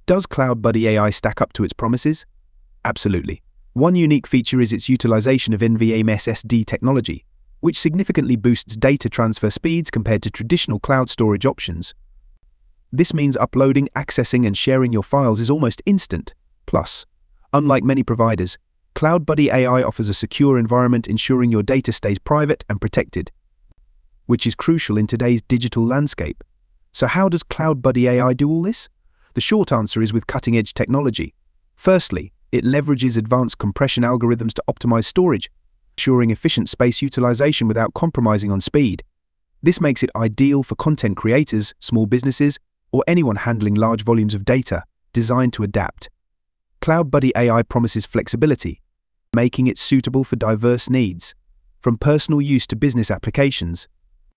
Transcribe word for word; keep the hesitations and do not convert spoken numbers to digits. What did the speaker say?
Does CloudBuddy A I stack up to its promises? Absolutely. One unique feature is its utilization of NVMe S S D technology, which significantly boosts data transfer speeds compared to traditional cloud storage options. This means uploading, accessing, and sharing your files is almost instant. Plus, unlike many providers, CloudBuddy A I offers a secure environment ensuring your data stays private and protected, which is crucial in today's digital landscape. So how does CloudBuddy A I do all this? The short answer is with cutting-edge technology. Firstly, it leverages advanced compression algorithms to optimize storage, ensuring efficient space utilization without compromising on speed. This makes it ideal for content creators, small businesses, or anyone handling large volumes of data, designed to adapt. CloudBuddy A I promises flexibility, making it suitable for diverse needs, from personal use to business applications.